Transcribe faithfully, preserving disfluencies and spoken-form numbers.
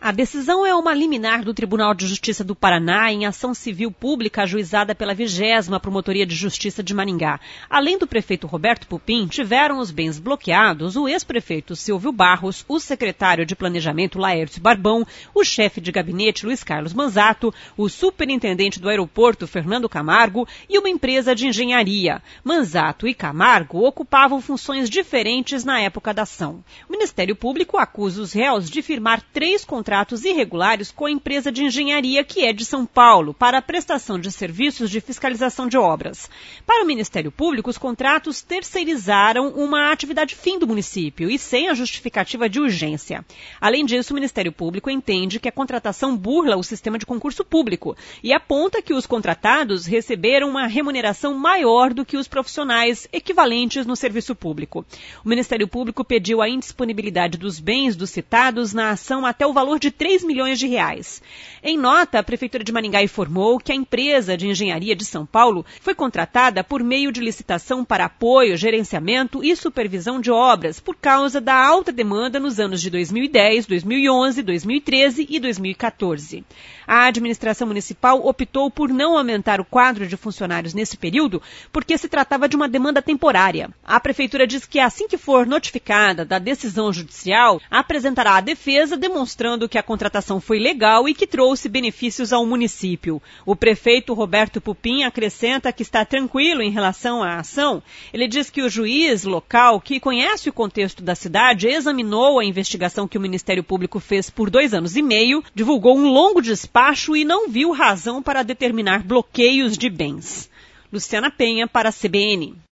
A decisão é uma liminar do Tribunal de Justiça do Paraná em ação civil pública ajuizada pela vigésima Promotoria de Justiça de Maringá. Além do prefeito Roberto Pupim, tiveram os bens bloqueados o ex-prefeito Silvio Barros, o secretário de Planejamento Laércio Barbão, o chefe de gabinete Luiz Carlos Manzato, o superintendente do aeroporto Fernando Camargo e uma empresa de engenharia. Manzato e Camargo ocupavam funções diferentes na época da ação. O Ministério Público acusa os réus de firmar três contratos contratos irregulares com a empresa de engenharia que é de São Paulo para a prestação de serviços de fiscalização de obras. Para o Ministério Público, os contratos terceirizaram uma atividade fim do município e sem a justificativa de urgência. Além disso, o Ministério Público entende que a contratação burla o sistema de concurso público e aponta que os contratados receberam uma remuneração maior do que os profissionais equivalentes no serviço público. O Ministério Público pediu a indisponibilidade dos bens dos citados na ação até o valor de três milhões de reais. Em nota, a Prefeitura de Maringá informou que a empresa de engenharia de São Paulo foi contratada por meio de licitação para apoio, gerenciamento e supervisão de obras por causa da alta demanda nos anos de dois mil e dez, dois mil e onze, dois mil e treze e dois mil e quatorze. A administração municipal optou por não aumentar o quadro de funcionários nesse período porque se tratava de uma demanda temporária. A Prefeitura diz que assim que for notificada da decisão judicial, apresentará a defesa demonstrando que a contratação foi legal e que trouxe benefícios ao município. O prefeito Roberto Pupim acrescenta que está tranquilo em relação à ação. Ele diz que o juiz local, que conhece o contexto da cidade, examinou a investigação que o Ministério Público fez por dois anos e meio, divulgou um longo despacho e não viu razão para determinar bloqueios de bens. Luciana Penha, para a C B N.